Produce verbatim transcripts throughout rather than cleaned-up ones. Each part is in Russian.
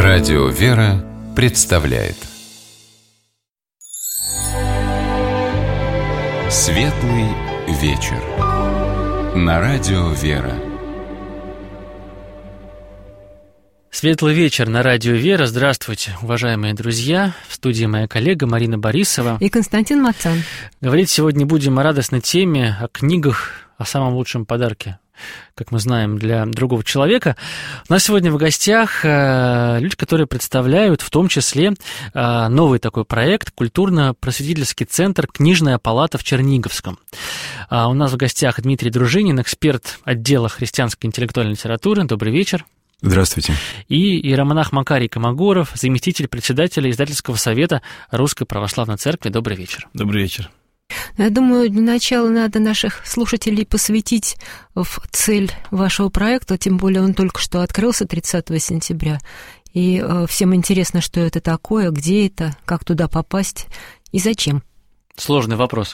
Радио «Вера» представляет Светлый вечер на Радио «Вера». Светлый вечер на Радио «Вера». Здравствуйте, уважаемые друзья. В студии моя коллега Марина Борисова и Константин Мацан. Говорить сегодня будем о радостной теме, о книгах, о самом лучшем подарке, как мы знаем, для другого человека. У нас сегодня в гостях э, люди, которые представляют в том числе э, новый такой проект «Культурно-просветительский центр «Книжная палата» в Черниговском». А у нас в гостях Дмитрий Дружинин, эксперт отдела христианской интеллектуальной литературы. Добрый вечер. Здравствуйте. И иеромонах Макарий Комогоров, заместитель председателя издательского совета Русской Православной Церкви. Добрый вечер. Добрый вечер. Я думаю, для начала надо наших слушателей посвятить в цель вашего проекта, тем более он только что открылся тридцатого сентября, и всем интересно, что это такое, где это, как туда попасть и зачем. Сложный вопрос.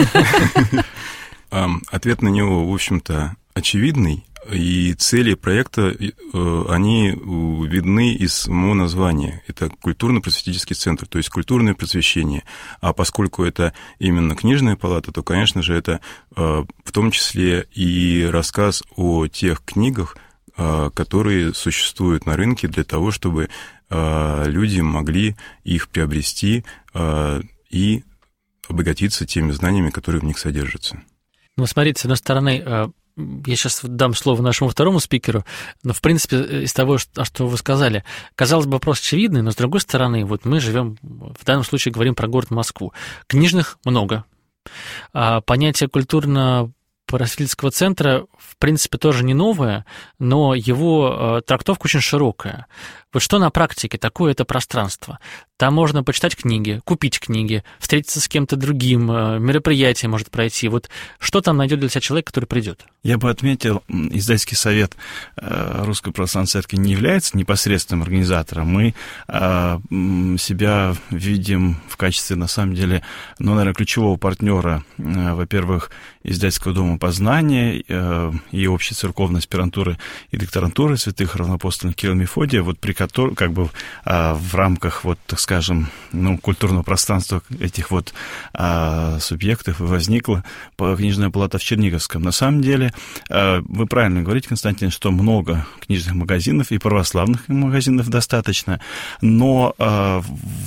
Ответ на него, в общем-то, очевидный. И цели проекта, они видны из самого названия. Это культурно-просветительский центр, то есть культурное просвещение. А поскольку это именно книжная палата, то, конечно же, это в том числе и рассказ о тех книгах, которые существуют на рынке для того, чтобы люди могли их приобрести и обогатиться теми знаниями, которые в них содержатся. Ну, смотрите, с одной стороны, я сейчас дам слово нашему второму спикеру, но, в принципе, из того, что вы сказали, казалось бы, вопрос очевидный, но, с другой стороны, вот мы живем, в данном случае говорим про город Москву. Книжных много. Понятие культурно-просветительского центра, в принципе, тоже не новое, но его трактовка очень широкая. Вот что на практике такое это пространство? Там можно почитать книги, купить книги, встретиться с кем-то другим, мероприятие может пройти. Вот что там найдет для себя человек, который придет? Я бы отметил, издательский совет Русской Православной Церкви не является непосредственным организатором. Мы себя видим в качестве, на самом деле, ну, наверное, ключевого партнера, во-первых, издательского дома познания и общей церковной аспирантуры и докторантуры святых равноапостольных Кирилла и Мефодия, вот при котором, как бы, в рамках, вот, так скажем, ну, культурного пространства этих вот а, субъектов возникла книжная палата в Черниговском. На самом деле, а, вы правильно говорите, Константин, что много книжных магазинов и православных магазинов достаточно, но а,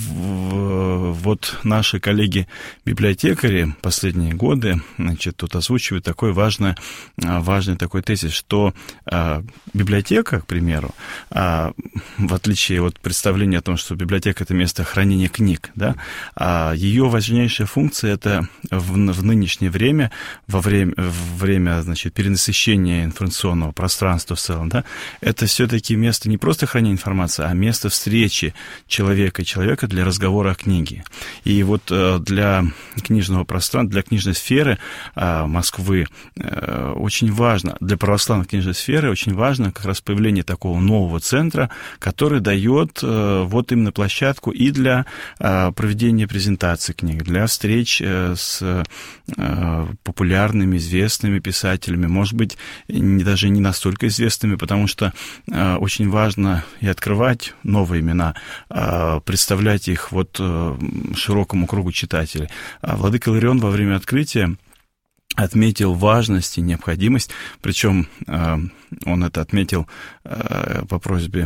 в, вот наши коллеги-библиотекари последние годы, значит, тут озвучивают такой важный, важный такой тезис, что а, библиотека, к примеру, а, в отличие от представления о том, что библиотека — это место хранения книг, да, а ее важнейшая функция — это в, в нынешнее время, во время, время, значит, перенасыщения информационного пространства в целом, да, это все-таки место не просто хранения информации, а место встречи человека и человека для разговора о книге. И вот для книжного пространства, для книжной сферы Москвы очень важно, для православной книжной сферы очень важно как раз появление такого нового центра, который дает вот именно площадку и для а, проведения презентаций книг, для встреч а, с а, популярными, известными писателями, может быть, не, даже не настолько известными, потому что а, очень важно и открывать новые имена, а, представлять их вот а, широкому кругу читателей. А владыка Иларион во время открытия отметил важность и необходимость, причем а, он это отметил а, по просьбе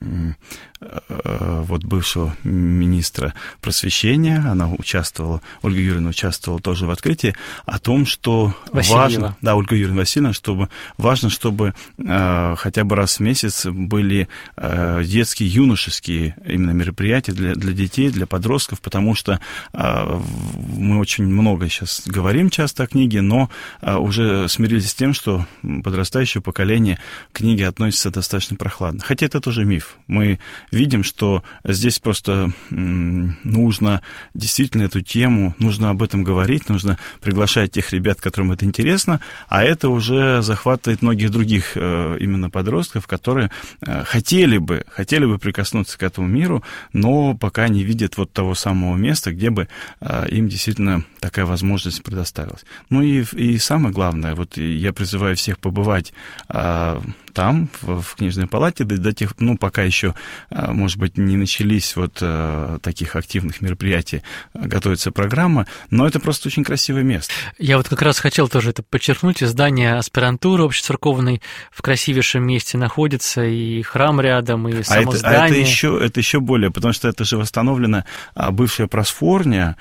вот бывшего министра просвещения, она участвовала, Ольга Юрьевна участвовала тоже в открытии, о том, что Васильева. важно, да, Ольга Юрьевна Васильевна, чтобы важно, чтобы э, хотя бы раз в месяц были э, детские, юношеские именно мероприятия для, для детей, для подростков, потому что э, мы очень много сейчас говорим часто о книге, но э, уже смирились с тем, что подрастающее поколение к книге относится достаточно прохладно. Хотя это тоже миф. Мы видим, что здесь просто нужно действительно эту тему, нужно об этом говорить, нужно приглашать тех ребят, которым это интересно, а это уже захватывает многих других именно подростков, которые хотели бы, хотели бы прикоснуться к этому миру, но пока не видят вот того самого места, где бы им действительно такая возможность предоставилась. Ну и, и самое главное, вот я призываю всех побывать там, там, в, в книжной палате, до, до тех, ну, пока еще, может быть, не начались вот таких активных мероприятий, готовится программа, но это просто очень красивое место. Я вот как раз хотел тоже это подчеркнуть, здание аспирантуры общецерковной в красивейшем месте находится, и храм рядом, и само а это, здание. А это еще, это еще более, потому что это же восстановлена бывшая просфорня,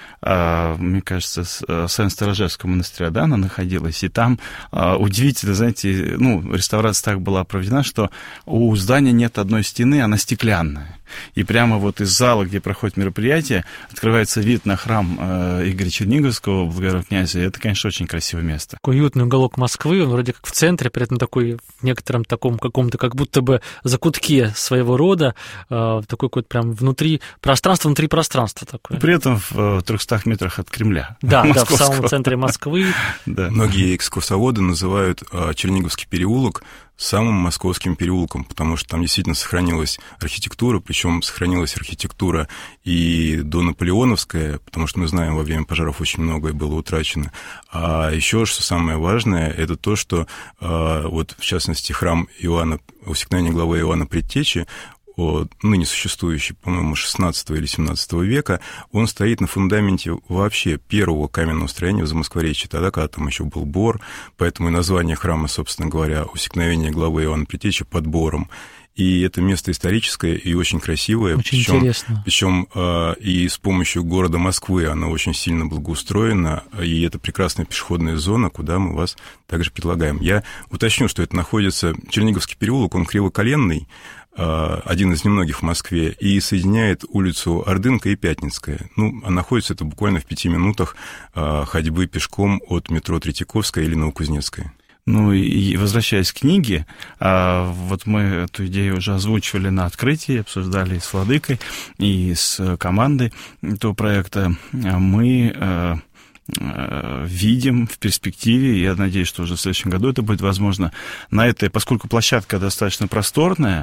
мне кажется, Сен-Сторожевского монастыря, да, она находилась, и там удивительно, знаете, ну, реставрация так была проведена, что у здания нет одной стены, она стеклянная. И прямо вот из зала, где проходит мероприятие, открывается вид на храм Игоря Черниговского, благородного князя. Это, конечно, очень красивое место. Такой уютный уголок Москвы, он вроде как в центре, при этом такой в некотором таком каком-то, как будто бы закутке своего рода, такой какой-то прям внутри, пространство внутри пространства такое. При этом в трехстах метрах от Кремля. Да, да, в самом центре Москвы. Да. Многие экскурсоводы называют Черниговский переулок самым московским переулком, потому что там действительно сохранилась архитектура, причем сохранилась архитектура и донаполеоновская, потому что мы знаем, во время пожаров очень многое было утрачено. А еще, что самое важное, это то, что вот, в частности, храм Иоанна, усекновения главы Иоанна Предтечи, ныне существующий, по-моему, шестнадцатого или семнадцатого века, он стоит на фундаменте вообще первого каменного строения в Замоскворечье, тогда, когда там еще был бор, поэтому и название храма, собственно говоря, усекновение главы Иоанна Предтечи под бором. И это место историческое и очень красивое. Очень причем, интересно. Причем э, и с помощью города Москвы оно очень сильно благоустроено, и это прекрасная пешеходная зона, куда мы вас также предлагаем. Я уточню, что это находится, Черниговский переулок, он кривоколенный, один из немногих в Москве, и соединяет улицу Ордынка и Пятницкая. Ну, а находится это буквально в пяти минутах ходьбы пешком от метро Третьяковская или Новокузнецкая. Ну и возвращаясь к книге, вот мы эту идею уже озвучивали на открытии, обсуждали и с Владыкой, и с командой этого проекта. Мы видим в перспективе, я надеюсь, что уже в следующем году это будет возможно, на этой, поскольку площадка достаточно просторная,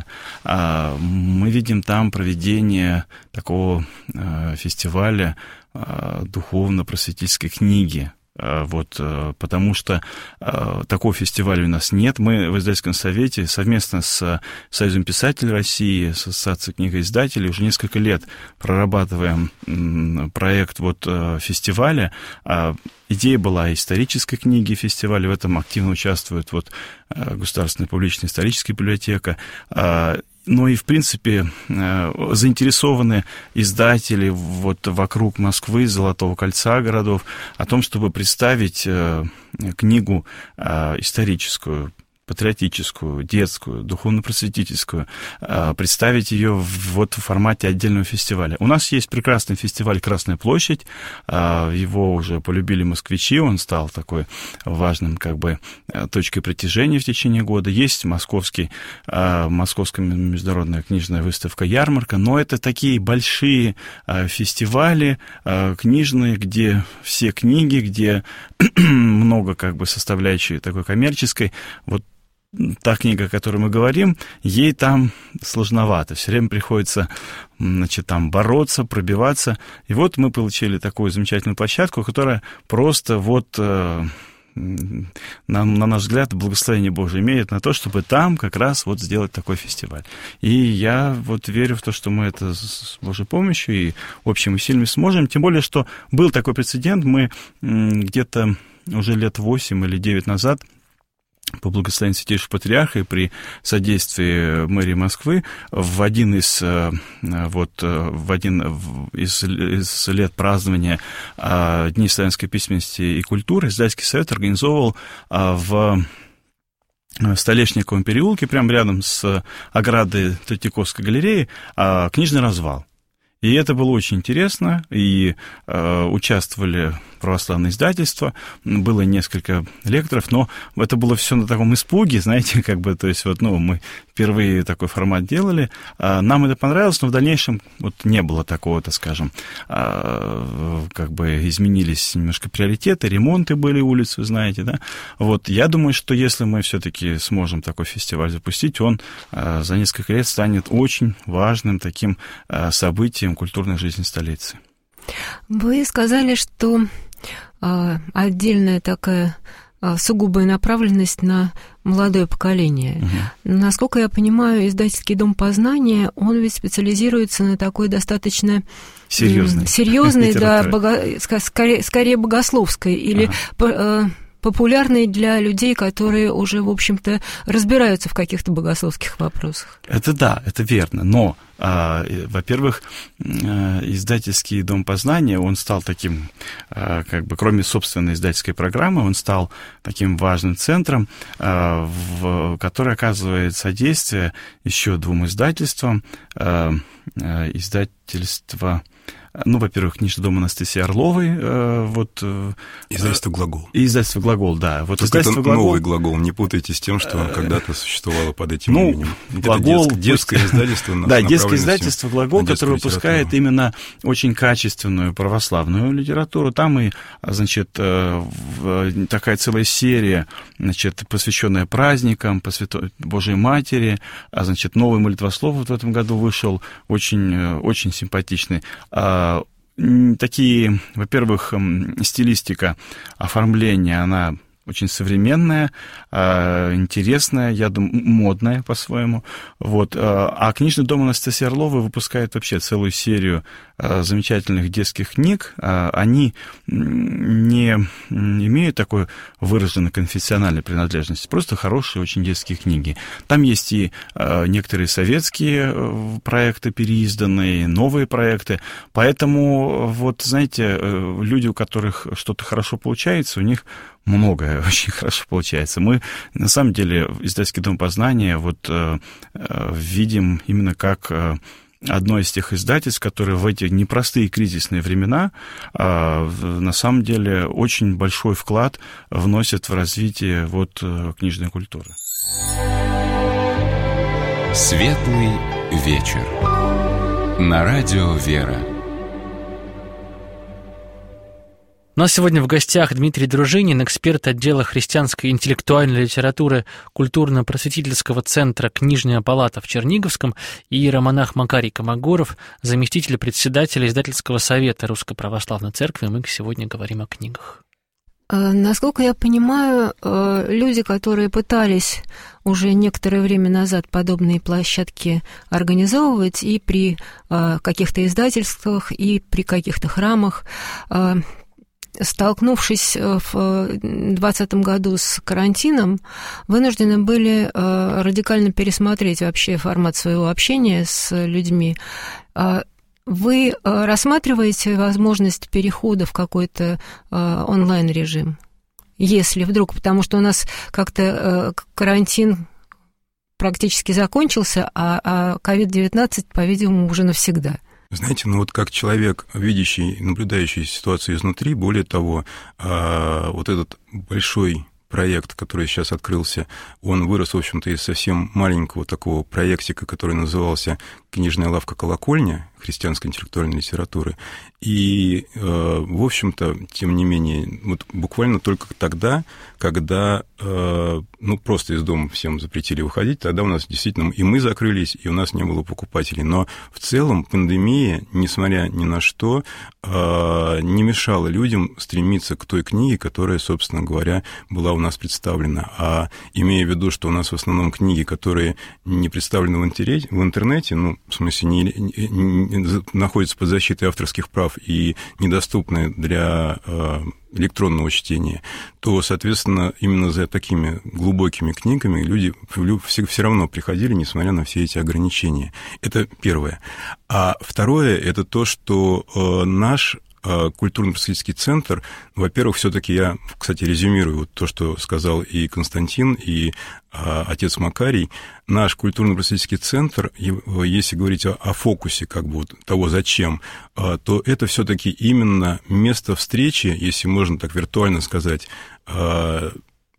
мы видим там проведение такого фестиваля духовно-просветительской книги. Вот, потому что такого фестиваля у нас нет. Мы в издательском совете совместно с Союзом писателей России, с Ассоциацией книгоиздателей уже несколько лет прорабатываем проект вот фестиваля. Идея была исторической книги фестиваля, в этом активно участвует вот Государственная публичная историческая библиотека. Ну и, в принципе, заинтересованы издатели вот вокруг Москвы, Золотого кольца городов о том, чтобы представить книгу историческую, патриотическую, детскую, духовно-просветительскую, представить ее вот в формате отдельного фестиваля. У нас есть прекрасный фестиваль «Красная площадь», его уже полюбили москвичи, он стал такой важным как бы точкой притяжения в течение года. Есть московский, Московская международная книжная выставка «Ярмарка», но это такие большие фестивали книжные, где все книги, где много как бы составляющей такой коммерческой. Вот та книга, о которой мы говорим, ей там сложновато. Все время приходится, значит, там бороться, пробиваться. И вот мы получили такую замечательную площадку, которая просто вот, э, на, на наш взгляд, благословение Божие имеет на то, чтобы там как раз вот сделать такой фестиваль. И я вот верю в то, что мы это с Божьей помощью и общими усилиями сможем. Тем более, что был такой прецедент. Мы где-то уже лет восемь или девять назад по благословению Святейшего Патриарха и при содействии мэрии Москвы в один из, вот, в один из, из лет празднования Дней славянской письменности и культуры издательский совет организовывал в Столешниковом переулке, прямо рядом с оградой Третьяковской галереи, книжный развал. И это было очень интересно, и э, участвовали православные издательства, было несколько лекторов, но это было все на таком испуге, знаете, как бы, то есть вот, ну, мы впервые такой формат делали, э, нам это понравилось, но в дальнейшем вот не было такого, так скажем, э, как бы изменились немножко приоритеты, ремонты были улицы, знаете, да, вот, я думаю, что если мы все-таки сможем такой фестиваль запустить, он э, за несколько лет станет очень важным таким э, событием культурной жизни столицы. Вы сказали, что э, отдельная такая сугубая направленность на молодое поколение. Угу. Насколько я понимаю, издательский дом «Познание», он ведь специализируется на такой достаточно серьезной, серьезной да, бого... скорее, скорее богословской или ага. популярной для людей, которые уже, в общем-то, разбираются в каких-то богословских вопросах. Это да, это верно, но, а, во-первых, издательский дом «Познание», он стал таким, а, как бы, кроме собственной издательской программы, он стал таким важным центром, а, в, который оказывает содействие еще двум издательствам, а, а, издательство... Ну, во-первых, книжный дом Анастасии Орловой. Э, вот, э, издательство «Глагол». И издательство «Глагол», да. Вот издательство это «Глагол». Новый «Глагол», не путайте с тем, что когда-то существовало под этим ну, именем. «Глагол», это детское издательство. Да, детское издательство «Глагол», которое выпускает именно очень качественную православную литературу. Там и, значит, такая целая серия, значит, посвященная праздникам, посвятой Божьей Матери, а, значит, новый молитвослов вот в этом году вышел, очень, очень симпатичный. Такие, во-первых, стилистика оформления, она очень современная, интересная, я думаю, модная по-своему. Вот. А книжный дом Анастасии Орловой выпускает вообще целую серию замечательных детских книг. Они не имеют такой выраженной конфессиональной принадлежности, просто хорошие очень детские книги. Там есть и некоторые советские проекты переизданные, новые проекты. Поэтому, вот, знаете, люди, у которых что-то хорошо получается, у них многое очень хорошо получается. Мы, на самом деле, издательский дом «Познание» вот, э, э, видим именно как э, одно из тех издательств, которые в эти непростые кризисные времена э, на самом деле очень большой вклад вносят в развитие вот, э, книжной культуры. Светлый вечер. На радио «Вера». У нас сегодня в гостях Дмитрий Дружинин, эксперт отдела христианской интеллектуальной литературы культурно-просветительского центра «Книжная палата» в Черниговском, и иеромонах Макарий Комогоров, заместитель председателя издательского совета Русской Православной Церкви. Мы сегодня говорим о книгах. Насколько я понимаю, люди, которые пытались уже некоторое время назад подобные площадки организовывать и при каких-то издательствах, и при каких-то храмах, столкнувшись в двадцатом году с карантином, вынуждены были радикально пересмотреть вообще формат своего общения с людьми. Вы рассматриваете возможность перехода в какой-то онлайн-режим? Если вдруг, потому что у нас как-то карантин практически закончился, а ковид девятнадцать, по-видимому, уже навсегда. Знаете, ну вот как человек, видящий, наблюдающий ситуацию изнутри, более того, вот этот большой проект, который сейчас открылся, он вырос, в общем-то, из совсем маленького такого проектика, который назывался «Книжная лавка «Колокольня» христианской интеллектуальной литературы. И, в общем-то, тем не менее, вот буквально только тогда, когда, ну, просто из дома всем запретили выходить, тогда у нас действительно и мы закрылись, и у нас не было покупателей. Но в целом пандемия, несмотря ни на что, не мешала людям стремиться к той книге, которая, собственно говоря, была у нас представлена. А имея в виду, что у нас в основном книги, которые не представлены в интернете, ну, в смысле, не, не, не находятся под защитой авторских прав и недоступны для э, электронного чтения, то, соответственно, именно за такими глубокими книгами люди все, все равно приходили, несмотря на все эти ограничения. Это первое. А второе – это то, что э, наш культурно-просветительский центр, во-первых, все-таки я, кстати, резюмирую вот то, что сказал и Константин, и а, отец Макарий. Наш культурно-просветительский центр, если говорить о, о фокусе как бы вот того, зачем, а, то это все-таки именно место встречи, если можно так виртуально сказать, а,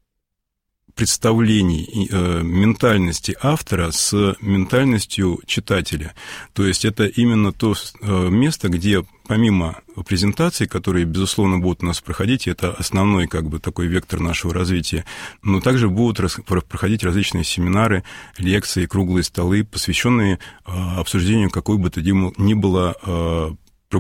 представлений, э, ментальности автора с ментальностью читателя. То есть это именно то э, место, где помимо презентаций, которые, безусловно, будут у нас проходить, это основной как бы такой вектор нашего развития, но также будут рас, проходить различные семинары, лекции, круглые столы, посвященные э, обсуждению какой бы то ни было э,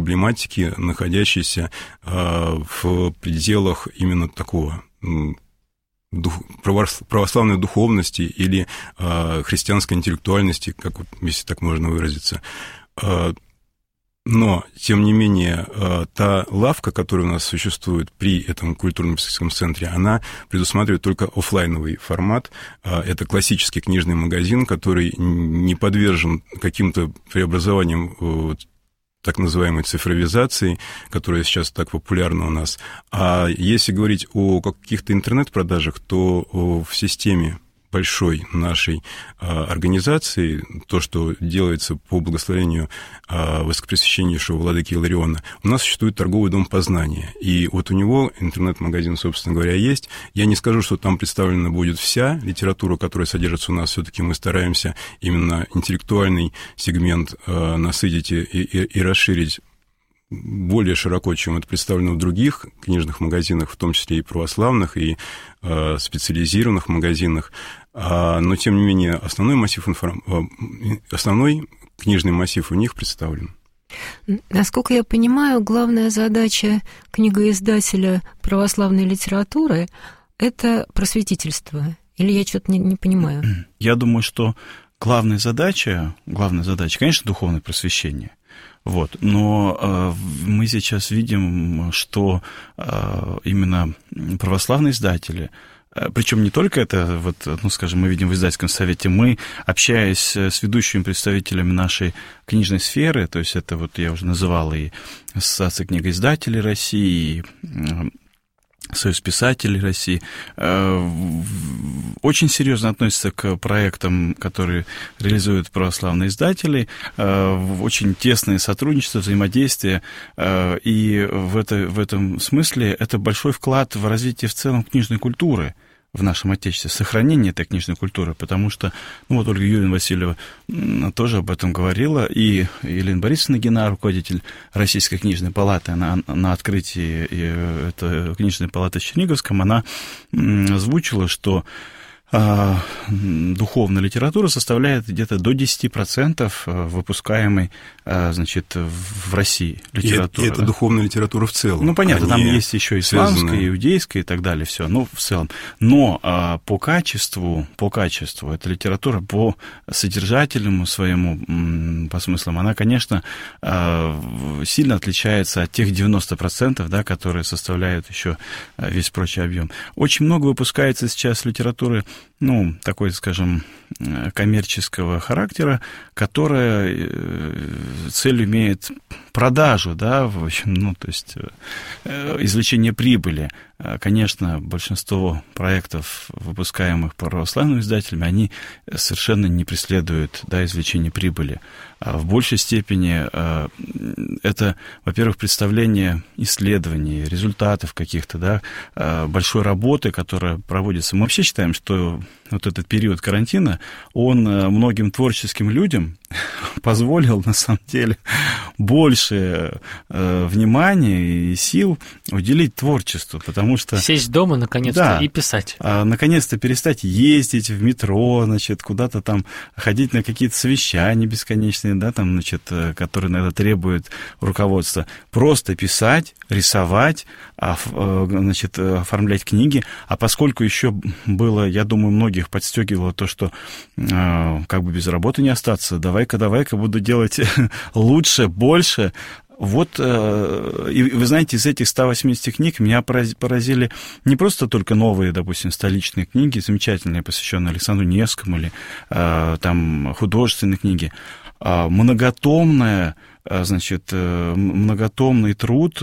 проблематики, находящейся э, в пределах именно такого дух, православной духовности или э, христианской интеллектуальности, как, если так можно выразиться. Э, но, тем не менее, э, та лавка, которая у нас существует при этом культурно-просветительском центре, она предусматривает только офлайновый формат. Э, это классический книжный магазин, который не подвержен каким-то преобразованиям э, так называемой цифровизации, которая сейчас так популярна у нас. А если говорить о каких-то интернет-продажах, то в системе большой нашей организации, то, что делается по благословению высокопресвященнейшего владыки Илариона, у нас существует торговый дом познания. И вот у него интернет-магазин, собственно говоря, есть. Я не скажу, что там представлена будет вся литература, которая содержится у нас. Все-таки мы стараемся именно интеллектуальный сегмент насытить и, и, и расширить более широко, чем это представлено в других книжных магазинах, в том числе и православных, и э, специализированных магазинах. А, но, тем не менее, основной массив информ... основной книжный массив у них представлен. Насколько я понимаю, главная задача книгоиздателя православной литературы – это просветительство. Или я что-то не, не понимаю? Я думаю, что главная задача, главная задача, конечно, духовное просвещение. Вот. Но э, мы сейчас видим, что э, именно православные издатели, э, причем не только это, вот, ну, скажем, мы видим в издательском совете, мы, общаясь с ведущими представителями нашей книжной сферы, то есть это вот я уже называл и Ассоциация книгоиздателей России, и Союз писателей России, очень серьезно относятся к проектам, которые реализуют православные издатели, очень тесное сотрудничество, взаимодействие, и в, это, в этом смысле это большой вклад в развитие в целом книжной культуры в нашем Отечестве, сохранение этой книжной культуры, потому что, ну вот Ольга Юрьевна Васильева тоже об этом говорила, и Елена Борисовна Гина, руководитель Российской книжной палаты, она на открытии этой книжной палаты в Черниговском, она озвучила, что духовная литература составляет где-то до десять процентов выпускаемой, значит, в России литературы. И это, это духовная литература в целом. Ну, понятно, там есть еще исламская, иудейская и так далее, все, ну, в целом. Но а, по качеству, по качеству, эта литература по содержательному своему, по смыслам, она, конечно, сильно отличается от тех девяноста процентов, да, которые составляют еще весь прочий объем. Очень много выпускается сейчас литературы, ну, такой, скажем, коммерческого характера, которая цель имеет продажу, да, в общем, ну, то есть извлечение прибыли. Конечно, большинство проектов, выпускаемых православными издателями, они совершенно не преследуют, да, извлечение прибыли. В большей степени это, во-первых, представление исследований, результатов каких-то, да, большой работы, которая проводится. Мы вообще считаем, что вот этот период карантина, он многим творческим людям позволил, на самом деле, больше внимания и сил уделить творчеству, потому что... Сесть дома, наконец-то, да, и писать. Наконец-то перестать ездить в метро, значит, куда-то там ходить на какие-то совещания бесконечные, да, там, значит, которые иногда требуют руководства. Просто писать, рисовать, значит, оформлять книги. А поскольку еще было, я думаю, многих подстегивало то, что как бы без работы не остаться, давай-ка, давай-ка буду делать лучше, больше. Вот, и вы знаете, из этих ста восьмидесяти книг меня поразили не просто только новые, допустим, столичные книги, замечательные, посвященные Александру Невскому, или там художественные книги, а многотомная, значит, многотомный труд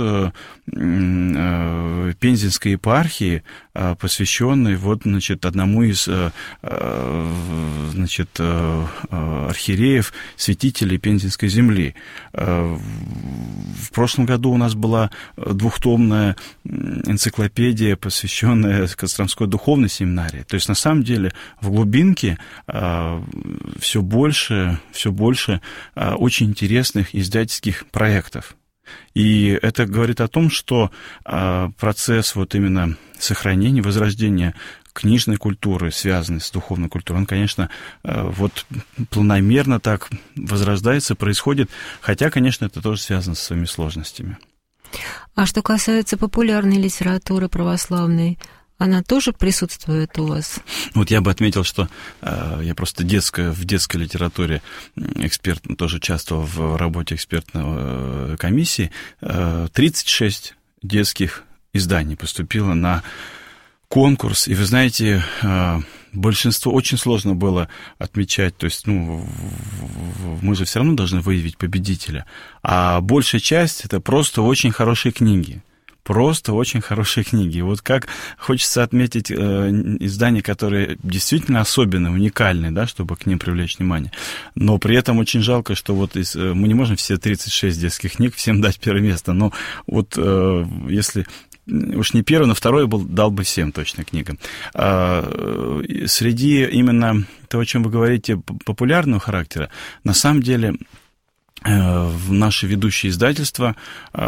Пензенской епархии, посвященный вот, значит, одному из, значит, архиереев, святителей Пензенской земли. В прошлом году у нас была двухтомная энциклопедия, посвященная Костромской духовной семинарии. То есть, на самом деле, в глубинке все больше, все больше очень интересных издательских проектов. И это говорит о том, что процесс вот именно сохранения, возрождения книжной культуры, связанной с духовной культурой, он, конечно, вот планомерно так возрождается, происходит, хотя, конечно, это тоже связано со своими сложностями. А что касается популярной литературы православной, она тоже присутствует у вас? Вот я бы отметил, что э, я просто детская, в детской литературе эксперт, тоже участвовал в работе экспертной комиссии. Э, тридцать шесть детских изданий поступило на конкурс, и вы знаете, э, большинство очень сложно было отмечать, то есть, ну, мы же все равно должны выявить победителя, а большая часть это просто очень хорошие книги. Просто очень хорошие книги. Вот как хочется отметить э, издания, которые действительно особенные, уникальные, да, чтобы к ним привлечь внимание. Но при этом очень жалко, что вот из, э, мы не можем все тридцать шесть детских книг всем дать первое место. Но вот э, если уж не первый, но второй был, дал бы всем точно книгам. А, среди именно того, о чем вы говорите, популярного характера, на самом деле в наши ведущие издательства,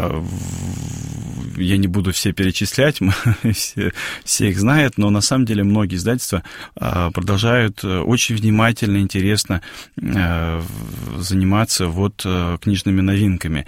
я не буду все перечислять, все, все их знают, но на самом деле многие издательства продолжают очень внимательно, интересно заниматься вот книжными новинками.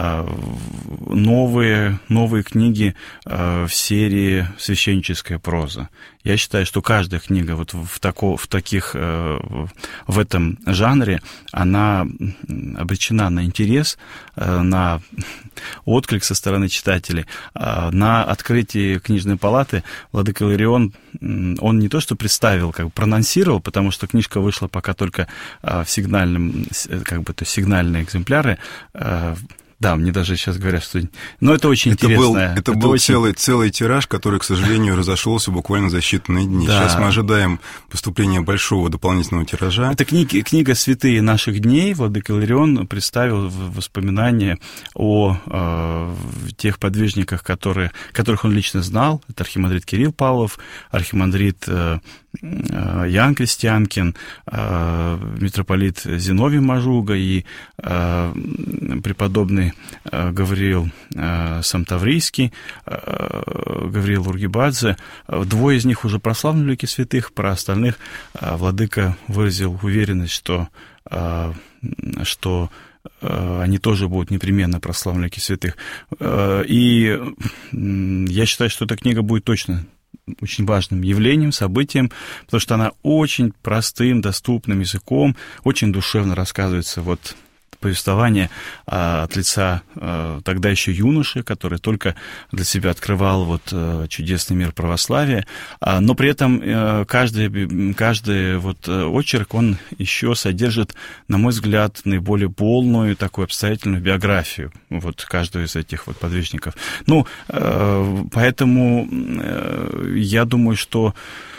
Новые, новые книги в серии «Священническая проза». Я считаю, что каждая книга вот в, тако, в таких, в этом жанре, она обречена на интерес, на отклик со стороны читателей. На открытии книжной палаты владыка Иларион, он не то что представил, как бы проанонсировал, потому что книжка вышла пока только в сигнальном, как бы, то есть сигнальные экземпляры. Да, мне даже сейчас говорят, что... Но это очень это интересно. Был, это, это был очень... целый, целый тираж, который, к сожалению, разошелся буквально за считанные дни. Да. Сейчас мы ожидаем поступления большого дополнительного тиража. Это книга, книга «Святые наших дней». Владыка Иларион представил воспоминания о э, тех подвижниках, которые, которых он лично знал. Это архимандрит Кирилл Павлов, архимандрит э, Иоанн Крестьянкин, э, митрополит Зиновий Мажуга и э, преподобный Гавриил Самтаврийский, Гавриил Ургибадзе. Двое из них уже прославлены в лике святых, про остальных владыка выразил уверенность, что, что они тоже будут непременно прославлены в лике святых. И я считаю, что эта книга будет точно очень важным явлением, событием, потому что она очень простым, доступным языком, очень душевно рассказывается вот повествование а, от лица а, тогда еще юноши, который только для себя открывал вот а, чудесный мир православия, а, но при этом а, каждый, каждый вот очерк, он еще содержит, на мой взгляд, наиболее полную, такую обстоятельную биографию вот каждого из этих вот подвижников. Ну, а, поэтому а, я думаю, что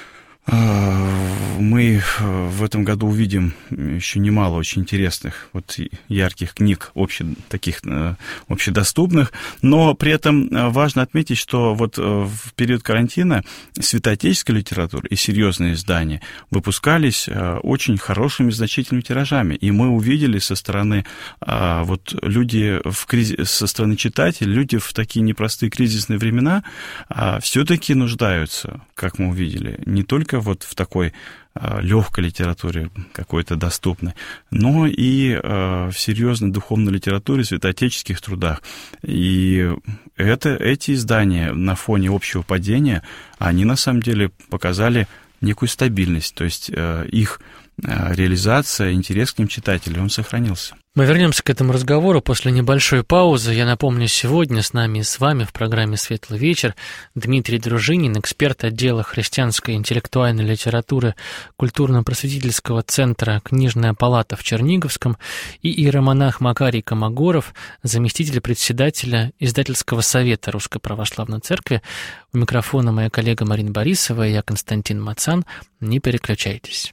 мы в этом году увидим еще немало очень интересных, вот, ярких книг, обще, таких общедоступных, но при этом важно отметить, что вот в период карантина святоотеческая литература и серьезные издания выпускались очень хорошими, значительными тиражами, и мы увидели со стороны, вот, люди в кризис, со стороны читателей, люди в такие непростые кризисные времена все-таки нуждаются, как мы увидели, не только вот в такой э, легкой литературе какой-то доступной, но и э, в серьезной духовной литературе, святоотеческих трудах. И это, эти издания на фоне общего падения, они на самом деле показали некую стабильность, то есть э, их э, реализация, интерес к ним читателей, он сохранился. Мы вернемся к этому разговору после небольшой паузы. Я напомню, сегодня с нами и с вами в программе «Светлый вечер» Дмитрий Дружинин, эксперт отдела христианской интеллектуальной литературы культурно-просветительского центра «Книжная палата» в Черниговском, и иеромонах Макарий Комогоров, заместитель председателя издательского совета Русской Православной Церкви. У микрофона моя коллега Марина Борисова и я, Константин Мацан. Не переключайтесь.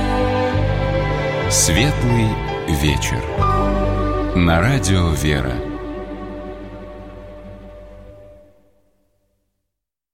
Светлый вечер. На радио «Вера».